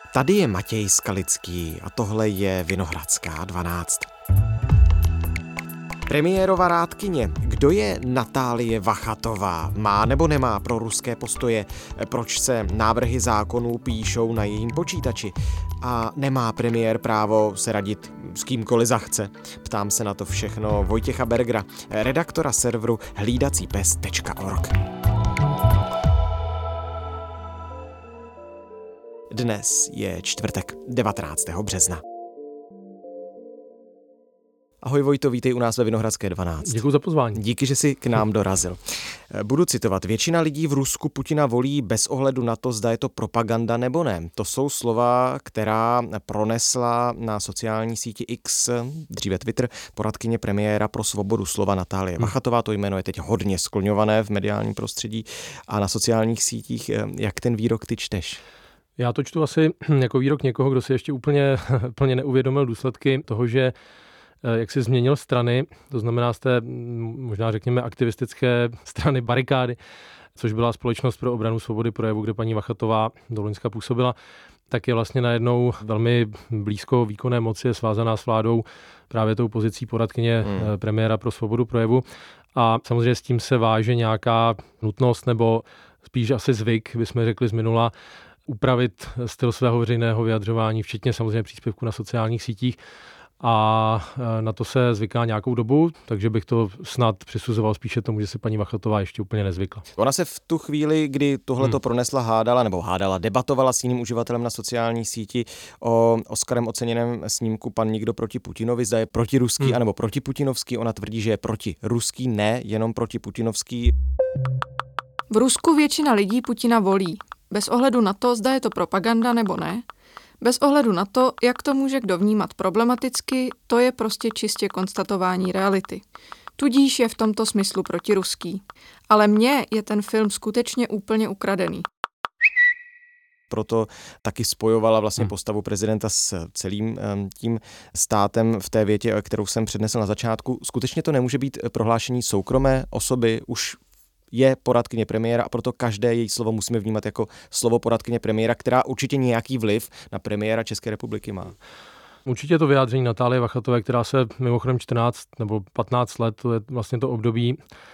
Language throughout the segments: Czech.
Tady je Matěj Skalický a tohle je Vinohradská 12. Premiérova rádkyně. Kdo je Natálie Vachatová? Má nebo nemá proruské postoje? Proč se návrhy zákonů píšou na jejím počítači? A nemá premiér právo se radit s kýmkoliv zachce? Ptám se na to všechno Vojtěcha Bergera, redaktora serveru hlídacípes.org. Dnes je čtvrtek, 19. března. Ahoj Vojto, vítej u nás ve Vinohradské 12. Děkuji za pozvání. Díky, že jsi k nám dorazil. Budu citovat. Většina lidí v Rusku Putina volí bez ohledu na to, zda je to propaganda nebo ne. To jsou slova, která pronesla na sociální síti X, dříve Twitter, poradkyně premiéra pro svobodu slova Natálie Vachatová. To jméno je teď hodně skloňované v mediálním prostředí a na sociálních sítích. Jak ten výrok ty čteš? Já to čtu asi jako výrok někoho, kdo si ještě úplně neuvědomil důsledky toho, že jak si změnil strany, to znamená z té možná řekněme aktivistické strany Barikády, což byla Společnost pro obranu svobody projevu, kde paní Vachatová do loňska působila, tak je vlastně najednou velmi blízko výkonné moci, je svázaná s vládou právě tou pozicí poradkyně premiéra pro svobodu projevu. A samozřejmě s tím se váže nějaká nutnost nebo spíš asi zvyk, bychom řekli z minula, upravit styl svého veřejného vyjadřování, včetně samozřejmě příspěvku na sociálních sítích. A na to se zvyká nějakou dobu, takže bych to snad přisuzoval spíše tomu, že se paní Vachatová ještě úplně nezvykla. Ona se v tu chvíli, kdy tohleto pronesla, debatovala s jiným uživatelem na sociální síti o Oscarem oceněném snímku Pan nikdo proti Putinovi, zda je protiruský anebo protiputinovský. Ona tvrdí, že je protiruský, ne jenom protiputinovský. V Rusku většina lidí Putina volí, bez ohledu na to, zda je to propaganda nebo ne. Bez ohledu na to, jak to může kdo vnímat problematicky, to je prostě čistě konstatování reality. Tudíž je v tomto smyslu protiruský. Ale mně je ten film skutečně úplně ukradený. Proto taky spojovala vlastně postavu prezidenta s celým tím státem v té větě, kterou jsem přednesl na začátku. Skutečně to nemůže být prohlášení soukromé osoby, už je poradkyně premiéra a proto každé její slovo musíme vnímat jako slovo poradkyně premiéra, která určitě nějaký vliv na premiéra České republiky má. Určitě to vyjádření Natálie Vachatové, která se mimochodem 14 nebo 15 let, to je vlastně to období,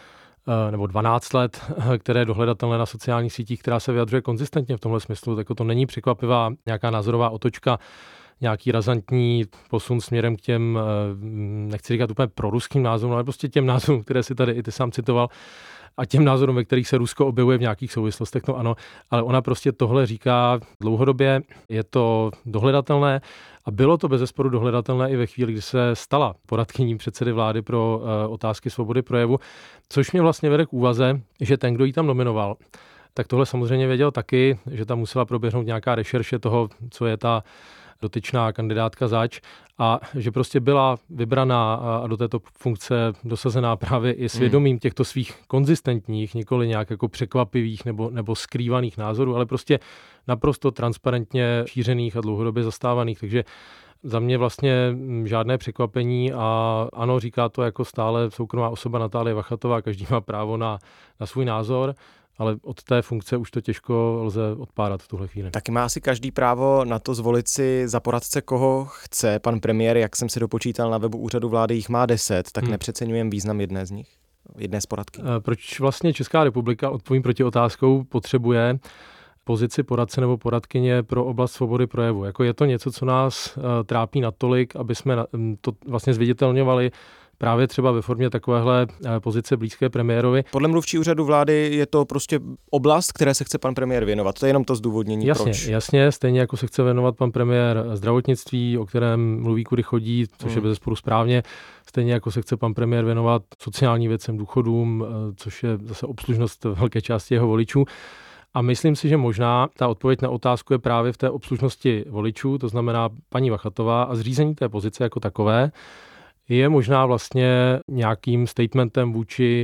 nebo 12 let, které je dohledatelné na sociálních sítích, která se vyjadřuje konzistentně v tomhle smyslu, tak to není překvapivá nějaká názorová otočka, nějaký razantní posun směrem k těm, nechci říkat úplně proruským názorům, ale prostě těm názorům, které si tady i ty sám citoval, a těm názorům, ve kterých se Rusko objevuje v nějakých souvislostech, no ano, ale ona prostě tohle říká dlouhodobě, je to dohledatelné a bylo to bezesporu dohledatelné i ve chvíli, kdy se stala poradkyní předsedy vlády pro otázky svobody projevu, což mě vlastně vede k úvaze, že ten, kdo ji tam nominoval, tak tohle samozřejmě věděl taky, že tam musela proběhnout nějaká rešerše toho, co je ta dotyčná kandidátka zač a že prostě byla vybraná a do této funkce dosazená právě i svědomím těchto svých konzistentních, nikoli nějak jako překvapivých nebo skrývaných názorů, ale prostě naprosto transparentně šířených a dlouhodobě zastávaných. Takže za mě vlastně žádné překvapení a ano, říká to jako stále soukromá osoba Natálie Vachatová, každý má právo na svůj názor, ale od té funkce už to těžko lze odpárat v tuhle chvíli. Taky má asi každý právo na to zvolit si za poradce, koho chce. Pan premiér, jak jsem si dopočítal na webu úřadu vlády, jich má 10, tak nepřeceňujeme význam jedné z nich, jedné z poradky. Proč vlastně Česká republika, odpovím proti otázkou, potřebuje pozici poradce nebo poradkyně pro oblast svobody projevu? Jako je to něco, co nás trápí natolik, aby jsme to vlastně zviditelňovali právě třeba ve formě takovéhle pozice blízké premiérovi. Podle mluvčí úřadu vlády je to prostě oblast, které se chce pan premiér věnovat. To je jenom to zdůvodnění, proč. Jasně, stejně jako se chce věnovat pan premiér zdravotnictví, o kterém mluví, kudy chodí, což je bezesporu správně. Stejně jako se chce pan premiér věnovat sociální věcem, důchodům, což je zase obslužnost velké části jeho voličů. A myslím si, že možná ta odpověď na otázku je právě v té obslužnosti voličů, to znamená paní Vachatová a zřízení té pozice jako takové, je možná vlastně nějakým statementem vůči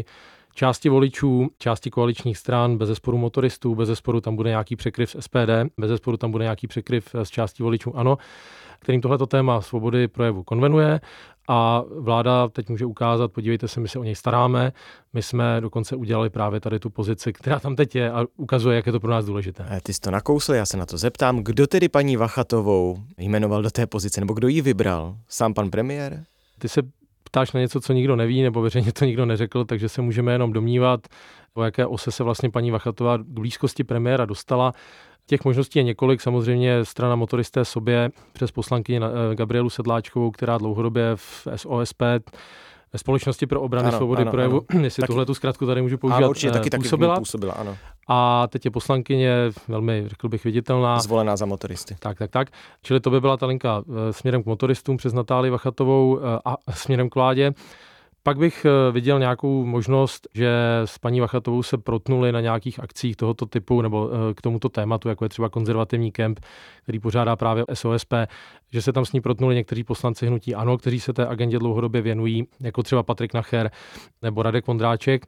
části voličů, části koaličních stran, bezesporu motoristů, bezesporu tam bude nějaký překryv s SPD, bezesporu tam bude nějaký překryv s částí voličů ANO, kterým tohleto téma svobody projevu konvenuje a vláda teď může ukázat, podívejte se, my se o něj staráme, my jsme dokonce udělali právě tady tu pozici, která tam teď je a ukazuje, jak je to pro nás důležité. Ty jsi to nakousl, já se na to zeptám, kdo tedy paní Vachatovou jmenoval do té pozice, nebo kdo ji vybral? Sám pan premiér? Ty se ptáš na něco, co nikdo neví, nebo veřejně to nikdo neřekl, takže se můžeme jenom domnívat, o jaké ose se vlastně paní Vachatová k blízkosti premiéra dostala. Těch možností je několik, samozřejmě strana Motoristé sobě přes poslankyni Gabrielu Sedláčkovou, která dlouhodobě v SOSP, ve Společnosti pro obrany svobody projevu, jestli tuhle tu zkratku tady můžu používat, určitě, taky působila, ano. A teď je poslankyně velmi, řekl bych, viditelná. Zvolená za motoristy. Tak. Čili to by byla ta linka směrem k motoristům přes Natálii Vachatovou a směrem k vládě. Pak bych viděl nějakou možnost, že s paní Vachatovou se protnuli na nějakých akcích tohoto typu nebo k tomuto tématu, jako je třeba konzervativní kemp, který pořádá právě SOSP, že se tam s ní protnuli někteří poslanci hnutí ANO, kteří se té agendě dlouhodobě věnují, jako třeba Patrik Nacher nebo Radek Vondráček.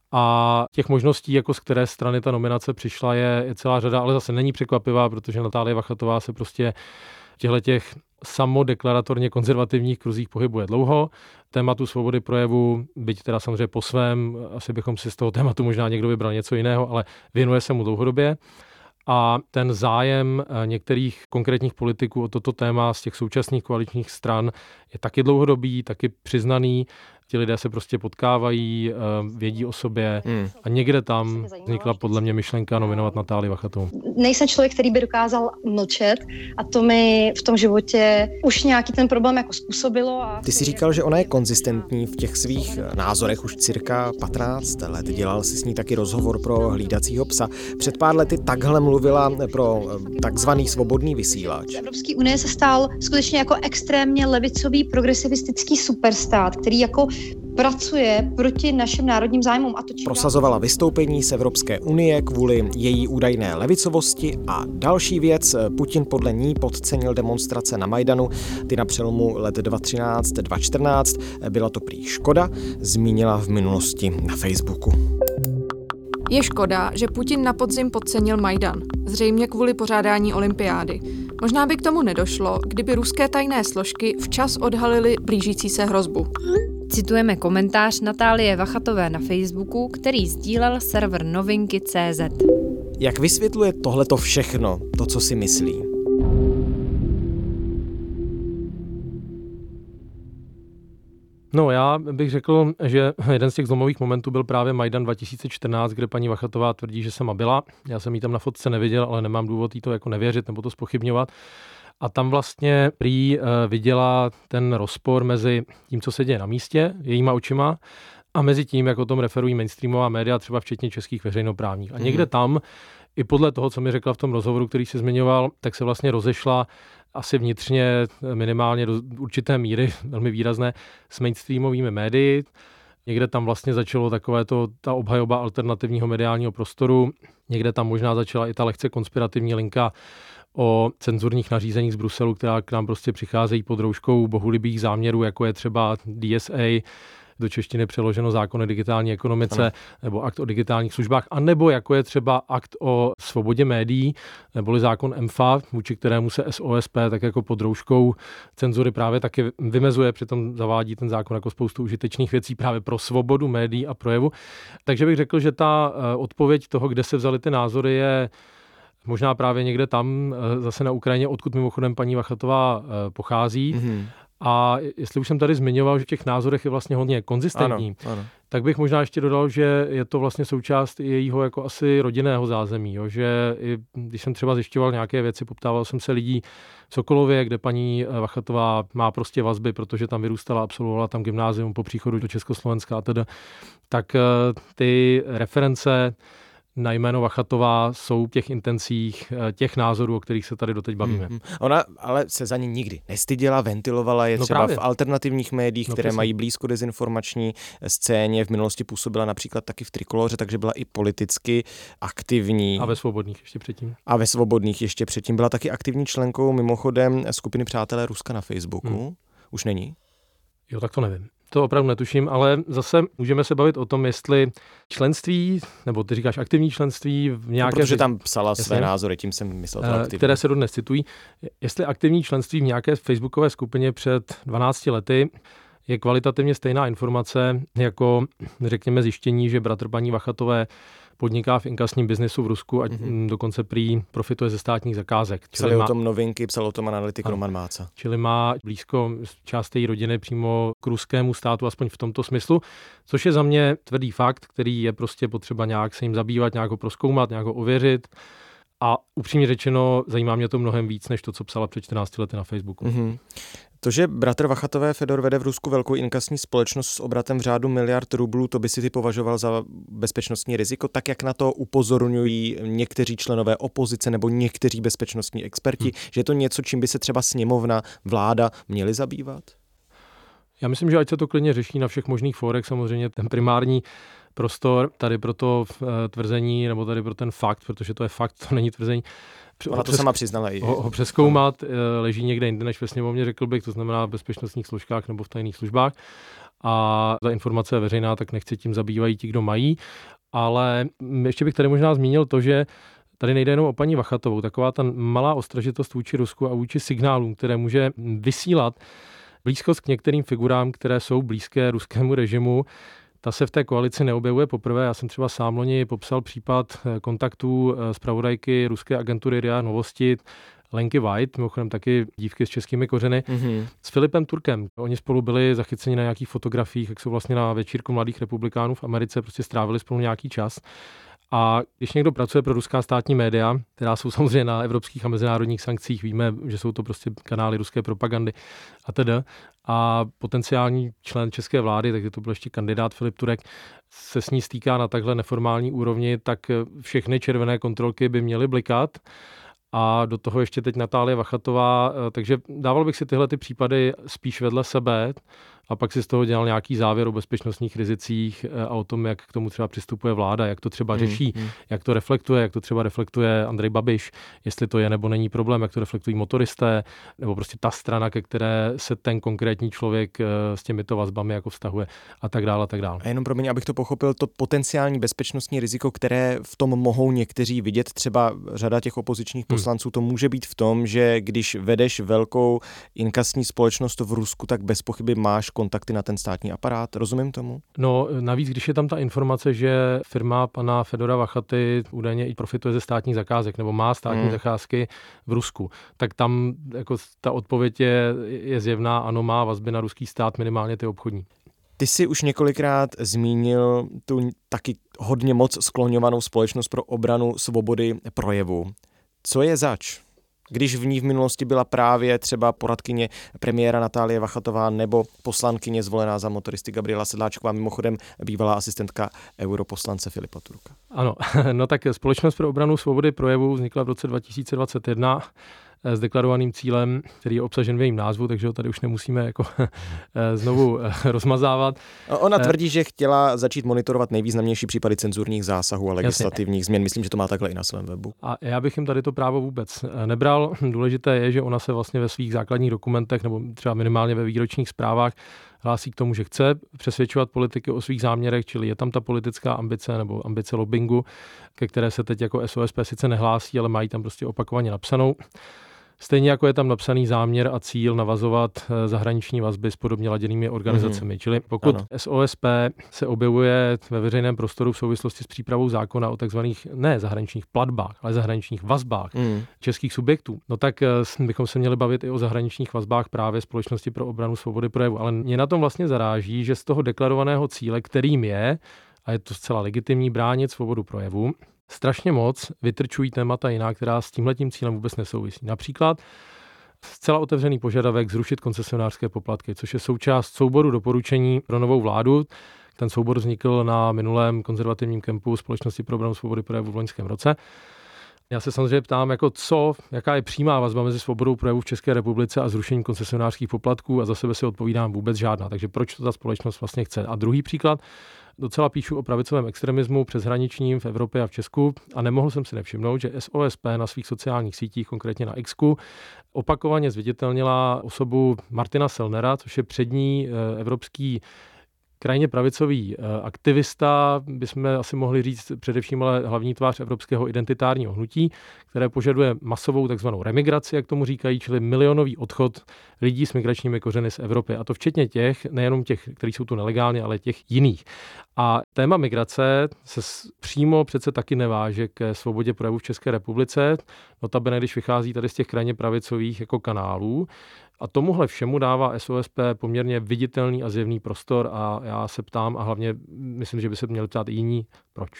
A těch možností, jako z které strany ta nominace přišla, je celá řada, ale zase není překvapivá, protože Natálie Vachatová se prostě těch samodeklaratorně konzervativních kruzích pohybuje dlouho. Tématu svobody projevu, byť teda samozřejmě po svém, asi bychom si z toho tématu možná někdo vybral něco jiného, ale věnuje se mu dlouhodobě. A ten zájem některých konkrétních politiků o toto téma z těch současných koaličních stran je taky dlouhodobý, taky přiznaný. Ti lidé se prostě potkávají, vědí o sobě a někde tam vznikla podle mě myšlenka nominovat Natálii Vachatovou. Nejsem člověk, který by dokázal mlčet a to mi v tom životě už nějaký ten problém jako způsobilo. Ty jsi říkal, že ona je konzistentní v těch svých názorech už cirka 15 let. Dělal jsi s ní taky rozhovor pro Hlídacího psa. Před pár lety takhle mluvila pro takzvaný svobodný vysílač. Evropské unie se stal skutečně jako extrémně levicový progresivistický superstát, který jako pracuje proti našim národním zájmům. Prosazovala vystoupení z Evropské unie kvůli její údajné levicovosti a další věc, Putin podle ní podcenil demonstrace na Majdanu, ty na přelomu let 2013-2014, byla to prý škoda, zmínila v minulosti na Facebooku. Je škoda, že Putin na podzim podcenil Majdan, zřejmě kvůli pořádání olympiády. Možná by k tomu nedošlo, kdyby ruské tajné složky včas odhalily blížící se hrozbu. Citujeme komentář Natálie Vachatové na Facebooku, který sdílel server Novinky.cz. Jak vysvětluje tohleto všechno, to, co si myslí? No, já bych řekl, že jeden z těch zlomových momentů byl právě Majdan 2014, kde paní Vachatová tvrdí, že sama byla. Já jsem jí tam na fotce neviděl, ale nemám důvod jí to jako nevěřit nebo to zpochybňovat. A tam vlastně prý viděla ten rozpor mezi tím, co se děje na místě, jejíma očima, a mezi tím, jak o tom referují mainstreamová média, třeba včetně českých veřejnoprávních. A někde tam, i podle toho, co mi řekla v tom rozhovoru, který se zmiňoval, tak se vlastně rozešla asi vnitřně minimálně do určité míry, velmi výrazné, s mainstreamovými médii. Někde tam vlastně začalo ta obhajoba alternativního mediálního prostoru, někde tam možná začala i ta lehce konspirativní linka o cenzurních nařízeních z Bruselu, která k nám prostě přicházejí pod rouškou bohulibých záměrů, jako je třeba DSA, do češtiny přeloženo zákon o digitální ekonomice, nebo akt o digitálních službách, anebo jako je třeba akt o svobodě médií, neboli zákon MFA, vůči kterému se SOSP tak jako pod rouškou cenzury právě taky vymezuje, přitom zavádí ten zákon jako spoustu užitečných věcí právě pro svobodu médií a projevu. Takže bych řekl, že ta odpověď toho, kde se vzaly ty názory, je možná právě někde tam, zase na Ukrajině, odkud mimochodem paní Vachatová pochází. A jestli už jsem tady zmiňoval, že v těch názorech je vlastně hodně konzistentní, ano. Tak bych možná ještě dodal, že je to vlastně součást jejího jako asi rodinného zázemí. Jo? Že i, když jsem třeba zjišťoval nějaké věci, poptával jsem se lidí v Sokolově, kde paní Vachatová má prostě vazby, protože tam vyrůstala, absolvovala tam gymnázium po příchodu do Československa a teda. Tak ty reference na jméno Vachatová jsou v těch intencích těch názorů, o kterých se tady doteď bavíme. Ona ale se za ně nikdy nestyděla, ventilovala je třeba v alternativních médiích, které mají blízko dezinformační scéně. V minulosti působila například taky v Trikoloře, takže byla i politicky aktivní. A ve Svobodných ještě předtím. Byla taky aktivní členkou mimochodem skupiny Přátelé Ruska na Facebooku. Už není? Jo, tak to nevím. To opravdu netuším, ale zase můžeme se bavit o tom, jestli členství, nebo ty říkáš aktivní členství v nějaké... No, protože tam psala své názory, tím jsem myslel to aktivní. Které se dodnes citují. Jestli aktivní členství v nějaké facebookové skupině před 12 lety je kvalitativně stejná informace jako, řekněme, zjištění, že bratr paní Vachatové podniká v inkasním biznesu v Rusku a dokonce prý profituje ze státních zakázek. Psali o tom Novinky, psal o tom analytik Roman Máca. Čili má blízko část její rodiny přímo k ruskému státu, aspoň v tomto smyslu, což je za mě tvrdý fakt, který je prostě potřeba nějak se jim zabývat, nějak ho prozkoumat, nějak ho ověřit. A upřímně řečeno, zajímá mě to mnohem víc, než to, co psala před 14 lety na Facebooku. Mm-hmm. To, že bratr Vachatové Fedor vede v Rusku velkou inkasní společnost s obratem v řádu miliard rublů, to by si ty považoval za bezpečnostní riziko, tak jak na to upozorňují někteří členové opozice nebo někteří bezpečnostní experti, že je to něco, čím by se třeba sněmovna, vláda měly zabývat? Já myslím, že ať se to klidně řeší na všech možných fórech, samozřejmě ten primární prostor tady pro to tvrzení, nebo tady pro ten fakt, protože to je fakt, to není tvrzení. Ona to sama přiznala i. Ho přezkoumat leží někde jinde než ve sněmovně, řekl bych, to znamená v bezpečnostních složkách nebo v tajných službách. A ta informace je veřejná, tak nechci tím zabývají ti, kdo mají. Ale ještě bych tady možná zmínil to, že tady nejde jenom o paní Vachatovou. Taková ta malá ostražitost vůči Rusku a vůči signálům, které může vysílat blízkost k některým figurám, které jsou blízké ruskému režimu, ta se v té koalici neobjevuje poprvé. Já jsem třeba sám loni popsal případ kontaktů zpravodajky ruské agentury RIA Novosti, Lenky White, mimochodem taky dívky s českými kořeny, s Filipem Turkem. Oni spolu byli zachyceni na nějakých fotografiích, jak jsou vlastně na večírku mladých republikánů v Americe, prostě strávili spolu nějaký čas. A když někdo pracuje pro ruská státní média, která jsou samozřejmě na evropských a mezinárodních sankcích, víme, že jsou to prostě kanály ruské propagandy a tedy. A potenciální člen české vlády, takže to byl ještě kandidát Filip Turek, se s ní stýká na takhle neformální úrovni, tak všechny červené kontrolky by měly blikat. A do toho ještě teď Natálie Vachatová, takže dával bych si tyhle ty případy spíš vedle sebe a pak si z toho dělal nějaký závěr o bezpečnostních rizicích a o tom, jak k tomu třeba přistupuje vláda, jak to třeba řeší, jak to třeba reflektuje Andrej Babiš, jestli to je nebo není problém, jak to reflektují motoristé, nebo prostě ta strana, ke které se ten konkrétní člověk s těmito vazbami jako vztahuje a tak dále, a tak dále. A jenom pro mě, abych to pochopil, to potenciální bezpečnostní riziko, které v tom mohou někteří vidět, třeba řada těch opozičních poslanců, to může být v tom, že když vedeš velkou inkasní společnost v Rusku, tak bez pochyby máš kontakty na ten státní aparát. Rozumím tomu? No, navíc, když je tam ta informace, že firma pana Fedora Vachaty údajně i profituje ze státních zakázek nebo má státní zakázky v Rusku, tak tam jako ta odpověď je zjevná, ano, má vazby na ruský stát, minimálně ty obchodní. Ty jsi už několikrát zmínil tu taky hodně moc skloňovanou společnost pro obranu svobody projevu. Co je zač? Když v ní v minulosti byla právě třeba poradkyně premiéra Natálie Vachatová nebo poslankyně zvolená za motoristy Gabriela Sedláčková, mimochodem bývalá asistentka europoslance Filipa Turka. Ano, no tak Společnost pro obranu svobody projevu vznikla v roce 2021 s deklarovaným cílem, který je obsažen v jejím názvu, takže ho tady už nemusíme jako znovu rozmazávat. Ona tvrdí, že chtěla začít monitorovat nejvýznamnější případy cenzurních zásahů a legislativních změn. Myslím, že to má takhle i na svém webu. A já bych jim tady to právo vůbec nebral. Důležité je, že ona se vlastně ve svých základních dokumentech nebo třeba minimálně ve výročních zprávách hlásí k tomu, že chce přesvědčovat politiky o svých záměrech, čili je tam ta politická ambice nebo ambice lobbingu, ke které se teď jako SOSP sice nehlásí, ale mají tam prostě opakovaně napsanou. Stejně jako je tam napsaný záměr a cíl navazovat zahraniční vazby s podobně laděnými organizacemi. Čili pokud SOSP se objevuje ve veřejném prostoru v souvislosti s přípravou zákona o takzvaných ne zahraničních platbách, ale zahraničních vazbách českých subjektů, no tak bychom se měli bavit i o zahraničních vazbách právě Společnosti pro obranu svobody projevu. Ale mě na tom vlastně zaráží, že z toho deklarovaného cíle, kterým je, a je to zcela legitimní, bránit svobodu projevu, strašně moc vytrčují témata jiná, která s tímhletím cílem vůbec nesouvisí. Například zcela otevřený požadavek zrušit koncesionářské poplatky, což je součást souboru doporučení pro novou vládu. Ten soubor vznikl na minulém konzervativním kempu Společnosti pro obranu svobody projevu v loňském roce. Já se samozřejmě ptám, jaká je přímá vazba mezi svobodou projevu v České republice a zrušením koncesionářských poplatků, a za sebe si odpovídám vůbec žádná. Takže proč to ta společnost vlastně chce? A druhý příklad, docela píšu o pravicovém extremismu přeshraničním v Evropě a v Česku a nemohl jsem si nevšimnout, že SOSP na svých sociálních sítích, konkrétně na Xku, opakovaně zviditelnila osobu Martina Sellnera, což je přední evropský krajně pravicový aktivista, bychom asi mohli říct především ale hlavní tvář evropského identitárního hnutí, které požaduje masovou takzvanou remigraci, jak tomu říkají, čili milionový odchod lidí s migračními kořeny z Evropy. A to včetně těch, nejenom těch, kteří jsou tu nelegálně, ale těch jiných. A téma migrace se přímo přece taky neváže ke svobodě projevu v České republice, notabene když vychází tady z těch krajně pravicových jako kanálů. A tomuhle všemu dává SOSP poměrně viditelný a zjevný prostor a já se ptám a hlavně myslím, že by se měli ptát i jiní, proč.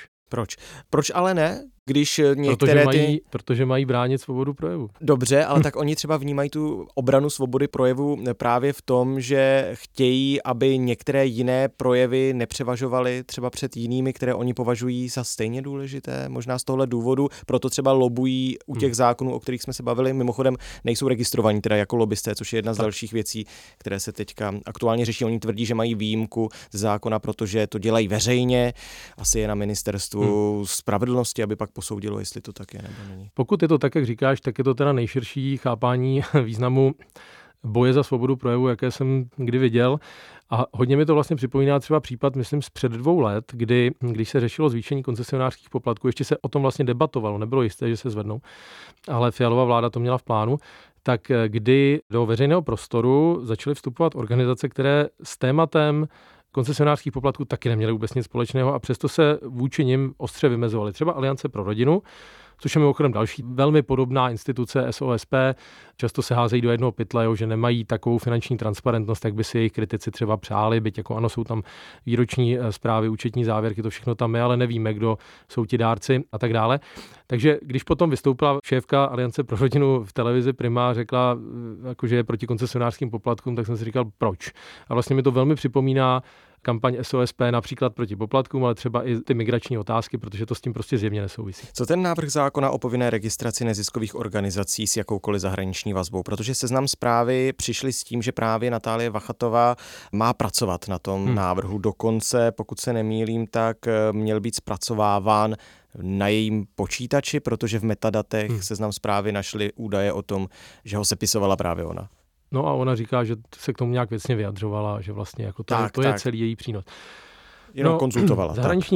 Proč ale ne? Když některé protože mají bránit svobodu projevu. Dobře, ale tak oni třeba vnímají tu obranu svobody projevu právě v tom, že chtějí, aby některé jiné projevy nepřevažovaly třeba před jinými, které oni považují za stejně důležité. Možná z tohle důvodu, proto třeba lobují u těch zákonů, o kterých jsme se bavili. Mimochodem nejsou registrovaní teda jako lobbysté, což je jedna z dalších věcí, které se teďka aktuálně řeší. Oni tvrdí, že mají výjimku z zákona, protože to dělají veřejně. Asi je na ministerstvu spravedlnosti, aby pak posoudilo, jestli to tak je nebo není. Pokud je to tak, jak říkáš, tak je to teda nejširší chápání významu boje za svobodu projevu, jaké jsem kdy viděl. A hodně mi to vlastně připomíná třeba případ, myslím, z před 2 let, když se řešilo zvýšení koncesionářských poplatků, ještě se o tom vlastně debatovalo, nebylo jisté, že se zvednou, ale Fialova vláda to měla v plánu, tak kdy do veřejného prostoru začaly vstupovat organizace, které s tématem koncesionářských poplatků taky neměly vůbec nic společného a přesto se vůči nim ostře vymezovaly. Třeba Aliance pro rodinu, což je mimochodem další velmi podobná instituce SOSP. Často se házejí do jednoho pytle, že nemají takovou finanční transparentnost, jak by si jejich kritici třeba přáli, byť jako ano, jsou tam výroční zprávy, účetní závěrky, to všechno tam je, ale nevíme, kdo jsou ti dárci a tak dále. Takže když potom vystoupila šéfka Aliance pro rodinu v televizi Prima a řekla, že je proti koncesionářským poplatkům, tak jsem si říkal, proč. A vlastně mi to velmi připomíná kampaň SOSP například proti poplatkům, ale třeba i ty migrační otázky, protože to s tím prostě zjevně nesouvisí. Co ten návrh zákona o povinné registraci neziskových organizací s jakoukoliv zahraniční vazbou? Protože Seznam Zprávy přišli s tím, že právě Natálie Vachatová má pracovat na tom návrhu. Dokonce, pokud se nemýlím, tak měl být zpracováván na jejím počítači, protože v metadatech Seznam Zprávy našli údaje o tom, že ho sepisovala právě ona. No a ona říká, že se k tomu nějak věcně vyjadřovala, že vlastně jako to je celý její přínos. Jenom konzultovala.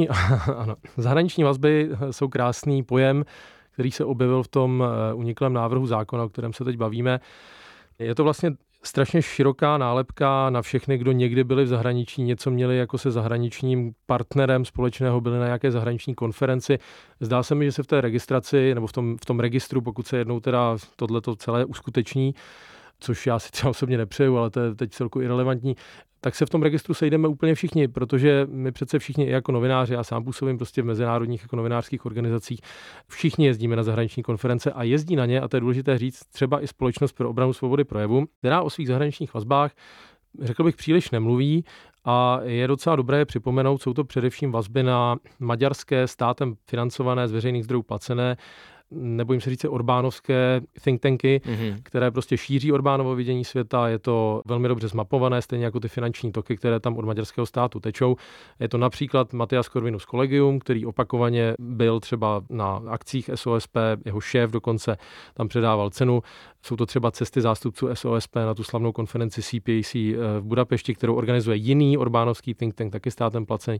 Zahraniční vazby jsou krásný pojem, který se objevil v tom uniklém návrhu zákona, o kterém se teď bavíme. Je to vlastně strašně široká nálepka na všechny, kdo někdy byli v zahraničí, něco měli jako se zahraničním partnerem společného, byli na nějaké zahraniční konferenci. Zdá se mi, že se v té registraci, nebo v tom registru, pokud se jednou teda tohleto celé uskuteční, což já si třeba osobně nepřeju, ale to je teď celku irelevantní, tak se v tom registru sejdeme úplně všichni, protože my přece všichni i jako novináři, já sám působím prostě v mezinárodních jako novinářských organizacích, všichni jezdíme na zahraniční konference a jezdí na ně, a to je důležité říct, třeba i Společnost pro obranu svobody projevu, která o svých zahraničních vazbách, řekl bych, příliš nemluví a je docela dobré připomenout, jsou to především vazby na maďarské státem financované z veřejných zdrojů placené, nebojím se říct orbánovské think tanky, které prostě šíří Orbánovo vidění světa. Je to velmi dobře zmapované, stejně jako ty finanční toky, které tam od maďarského státu tečou. Je to například Matyáš Corvinus Collegium, který opakovaně byl třeba na akcích SOSP, jeho šéf dokonce tam předával cenu. Jsou to třeba cesty zástupců SOSP na tu slavnou konferenci CPAC v Budapešti, kterou organizuje jiný orbánovský think tank, taky státem placený.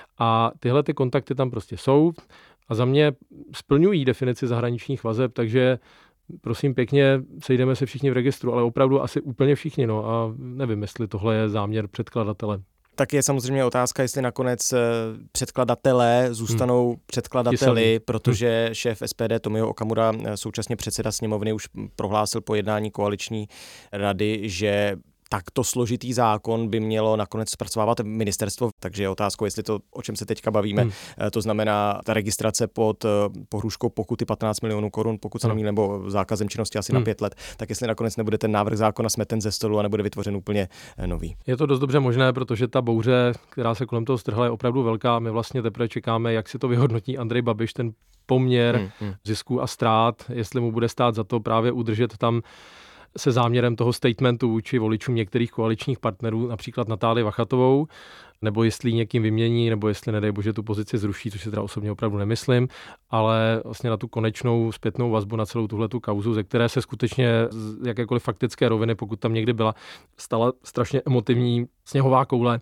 A tyhle ty kontakty tam prostě jsou. A za mě splňují definici zahraničních vazeb, takže prosím pěkně, sejdeme se všichni v registru, ale opravdu asi úplně všichni, no a nevím, jestli tohle je záměr předkladatele. Tak je samozřejmě otázka, jestli nakonec předkladatelé zůstanou předkladateli, protože šéf SPD Tomio Okamura, současně předseda sněmovny, už prohlásil po jednání koaliční rady, že takto složitý zákon by mělo nakonec zpracovávat ministerstvo, takže je otázkou, jestli to, o čem se teďka bavíme, to znamená ta registrace pod pohrůžkou pokuty 15 milionů korun, pokud se nemýlím, nebo zákazem činnosti asi na 5 let, tak jestli nakonec nebude ten návrh zákona smeten ze stolu a nebude vytvořen úplně nový. Je to dost dobře možné, protože ta bouře, která se kolem toho strhla, je opravdu velká. My vlastně teprve čekáme, jak si to vyhodnotí Andrej Babiš, ten poměr zisků a ztrát, jestli mu bude stát za to právě udržet tam se záměrem toho statementu vůči voličům některých koaličních partnerů, například Natálii Vachatovou, nebo jestli někým vymění, nebo jestli nedej bože tu pozici zruší, což si teda osobně opravdu nemyslím, ale vlastně na tu konečnou zpětnou vazbu na celou tuhletu kauzu, ze které se skutečně z jakékoliv faktické roviny, pokud tam někdy byla, stala strašně emotivní sněhová koule.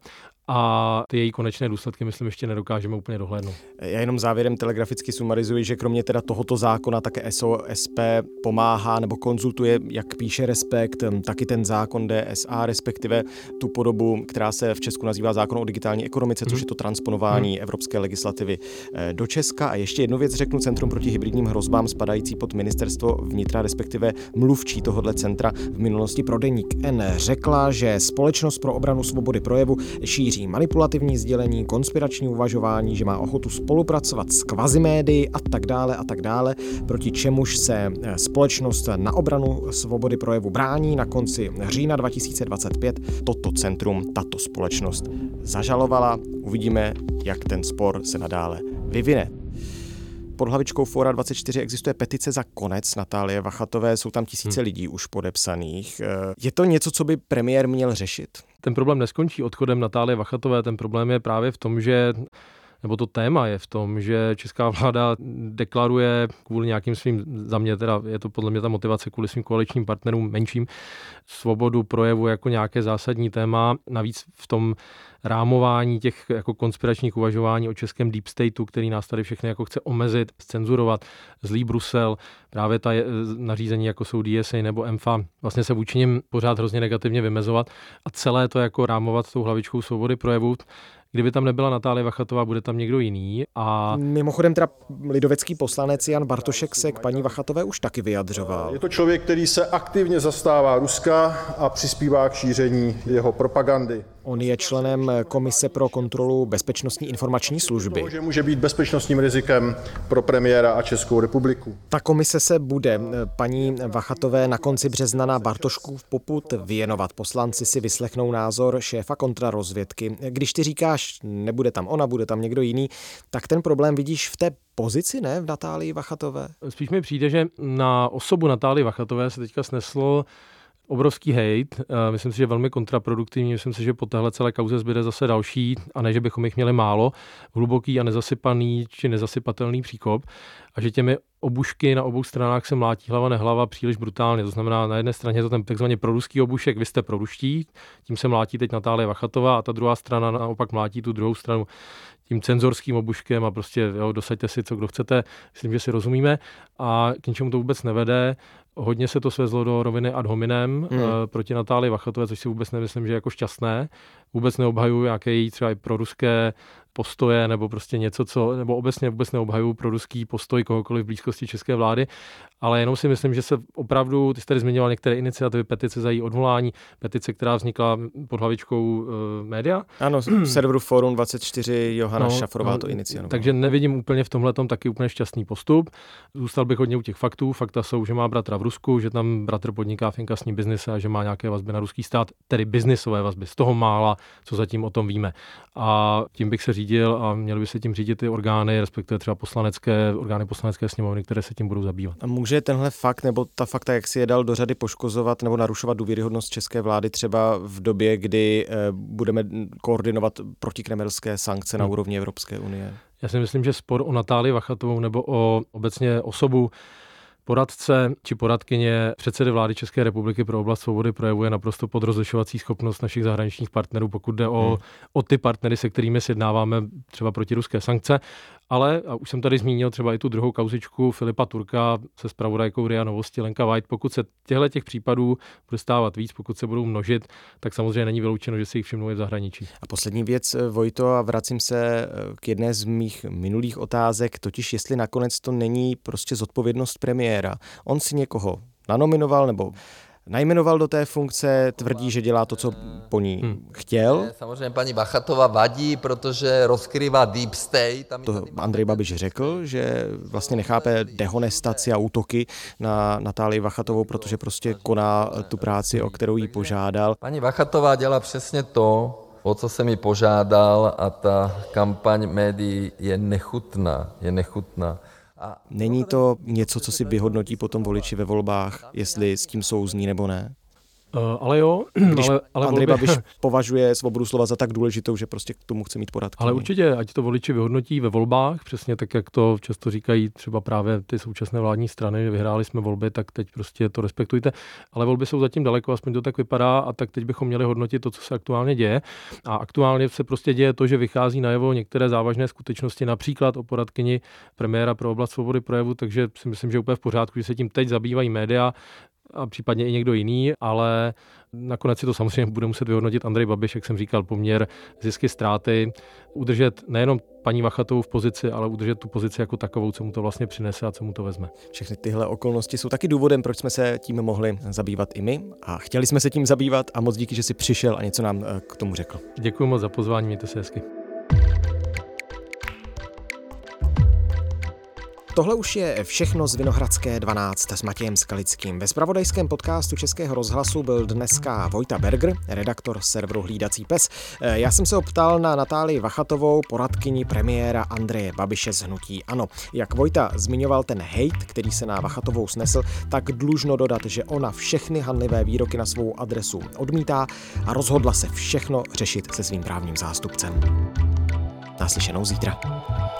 A ty její konečné důsledky, myslím, ještě nedokážeme úplně dohlédnout. Já jenom závěrem telegraficky sumarizuji, že kromě teda tohoto zákona také SOSP pomáhá nebo konzultuje, jak píše Respekt, taky ten zákon DSA, respektive tu podobu, která se v Česku nazývá zákon o digitální ekonomice, což je to transponování evropské legislativy do Česka. A ještě jednu věc řeknu, Centrum proti hybridním hrozbám spadající pod ministerstvo vnitra, respektive mluvčí tohohle centra v minulosti pro Deník N řekla, že Společnost pro obranu svobody projevu šíří manipulativní sdělení, konspirační uvažování, že má ochotu spolupracovat s kvazimédii a tak dále, proti čemuž se Společnost na obranu svobody projevu brání. Na konci října 2025 toto centrum, tato společnost zažalovala. Uvidíme, jak ten spor se nadále vyvine. Pod hlavičkou Fóra 24 existuje petice za konec Natálie Vachatové, jsou tam tisíce lidí už podepsaných. Je to něco, co by premiér měl řešit? Ten problém neskončí odchodem Natálie Vachatové, ten problém je právě v tom, nebo to téma je v tom, že česká vláda deklaruje kvůli nějakým svým, za mě teda je to podle mě ta motivace kvůli svým koaličním partnerům menším, svobodu projevu jako nějaké zásadní téma. Navíc v tom rámování těch jako konspiračních uvažování o českém deep stateu, který nás tady všechny jako chce omezit, zcenzurovat, zlý Brusel, právě ta nařízení, jako jsou DSA nebo MFA, vlastně se vůči nim pořád hrozně negativně vymezovat a celé to jako rámovat tou hlavičkou svobody projevu. Kdyby tam nebyla Natálie Vachatová, bude tam někdo jiný. A mimochodem teda lidovecký poslanec Jan Bartošek se k paní Vachatové už taky vyjadřoval. Je to člověk, který se aktivně zastává Ruska a přispívá k šíření jeho propagandy. On je členem Komise pro kontrolu bezpečnostní informační služby. Že může být bezpečnostním rizikem pro premiéra a Českou republiku. Ta komise se bude paní Vachatové na konci března na Bartoškův popud věnovat. Poslanci si vyslechnou názor šéfa kontrarozvědky. Když ty říkáš, nebude tam ona, bude tam někdo jiný, tak ten problém vidíš v té pozici, ne, v Natálii Vachatové? Spíš mi přijde, že na osobu Natálie Vachatové se teďka sneslo obrovský hejt, myslím si, že velmi kontraproduktivní, myslím si, že po téhle celé kauze zbyde zase další, a ne, že bychom jich měli málo, hluboký a nezasypaný či nezasypatelný příkop, a že těmi obušky na obou stranách se mlátí hlava nehlava příliš brutálně. To znamená, na jedné straně je to ten takzvaně proruský obušek, vy jste proruští, tím se mlátí teď Natálie Vachatová, a ta druhá strana naopak mlátí tu druhou stranu tím cenzorským obuškem a prostě dosaďte si, co kdo chcete. Myslím, že si rozumíme a k ničemu to vůbec nevede. Hodně se to svezlo do roviny ad hominem proti Natálii Vachatové, což si vůbec nemyslím, že je jako šťastné. Vůbec neobhajuju nějaké její třeba i proruské postoje nebo prostě něco, nebo obecně vůbec neobhajuju proruský postoj kohokoliv v blízkosti české vlády, ale jenom si myslím, že se opravdu, ty jsi tady zmiňoval některé iniciativy, petice za její odvolání, petice, která vznikla pod hlavičkou média. Ano, serveru Forum 24 Johana Šafrová to iniciovala. Takže nevidím úplně v tomhletom taky úplně šťastný postup. Zůstal bych hodně u těch faktů. Fakta jsou, že má bratra v Rusku, že tam bratr podniká v inkasním biznise a že má nějaké vazby na ruský stát, tedy biznisové vazby. Z toho mála, co zatím o tom víme. A tím bych se řídil a měly by se tím řídit ty orgány, respektive třeba orgány poslanecké sněmovny, které se tím budou zabývat. A může tenhle fakt nebo ta fakta, jak si je dal do řady, poškozovat nebo narušovat důvěryhodnost české vlády třeba v době, kdy budeme koordinovat protikremelské sankce na úrovni Evropské unie? Já si myslím, že spor o Natálii Vachatovou nebo o obecně osobu poradce či poradkyně předsedy vlády České republiky pro oblast svobody projevu je naprosto pod rozlišovací schopnost našich zahraničních partnerů, pokud jde o ty partnery, se kterými sjednáváme třeba protiruské sankce. Ale, a už jsem tady zmínil třeba i tu druhou kauzičku Filipa Turka se zpravodajkou RIA Novosti Lenka White, pokud se těch případů bude stávat víc, pokud se budou množit, tak samozřejmě není vyloučeno, že si jich všimnou i v zahraničí. A poslední věc, Vojto, a vracím se k jedné z mých minulých otázek, totiž jestli nakonec to není prostě zodpovědnost premiéra. On si někoho nanominoval nebo najmenoval do té funkce, tvrdí, že dělá to, co po ní chtěl. Samozřejmě paní Vachatová vadí, protože rozkrývá deep state. To Andrej Babiš řekl, že vlastně nechápe dehonestaci a útoky na Natálii Vachatovou, protože prostě koná tu práci, o kterou jí požádal. Paní Vachatová dělá přesně to, o co jsem ji požádal, a ta kampaň médií je nechutná. Není to něco, co si vyhodnotí potom voliči ve volbách, jestli s tím souzní nebo ne? Ale jo. Když ale Andrej Babiš považuje svobodu slova za tak důležitou, že prostě k tomu chce mít poradky. Ale určitě, ať to voliči vyhodnotí ve volbách, přesně tak, jak to často říkají třeba právě ty současné vládní strany, že vyhráli jsme volby, tak teď prostě to respektujte. Ale volby jsou zatím daleko, aspoň to tak vypadá, a tak teď bychom měli hodnotit to, co se aktuálně děje. A aktuálně se prostě děje to, že vychází najevo některé závažné skutečnosti, například o poradkyni premiéra pro oblast svobody projevu, takže si myslím, že úplně v pořádku, že se tím teď zabývají média a případně i někdo jiný, ale nakonec si to samozřejmě bude muset vyhodnotit Andrej Babiš, jak jsem říkal, poměr zisky, ztráty, udržet nejenom paní Vachatovou v pozici, ale udržet tu pozici jako takovou, co mu to vlastně přinese a co mu to vezme. Všechny tyhle okolnosti jsou taky důvodem, proč jsme se tím mohli zabývat i my a chtěli jsme se tím zabývat a moc díky, že jsi přišel a něco nám k tomu řekl. Děkuji moc za pozvání, mějte se hezky. Tohle už je všechno z Vinohradské 12 s Matějem Skalickým. Ve zpravodajském podcastu Českého rozhlasu byl dneska Vojta Berger, redaktor serveru Hlídací pes. Já jsem se optal na Natálii Vachatovou, poradkyni premiéra Andreje Babiše z hnutí ANO. Jak Vojta zmiňoval ten hejt, který se na Vachatovou snesl, tak dlužno dodat, že ona všechny hanlivé výroky na svou adresu odmítá a rozhodla se všechno řešit se svým právním zástupcem. Naslyšenou zítra.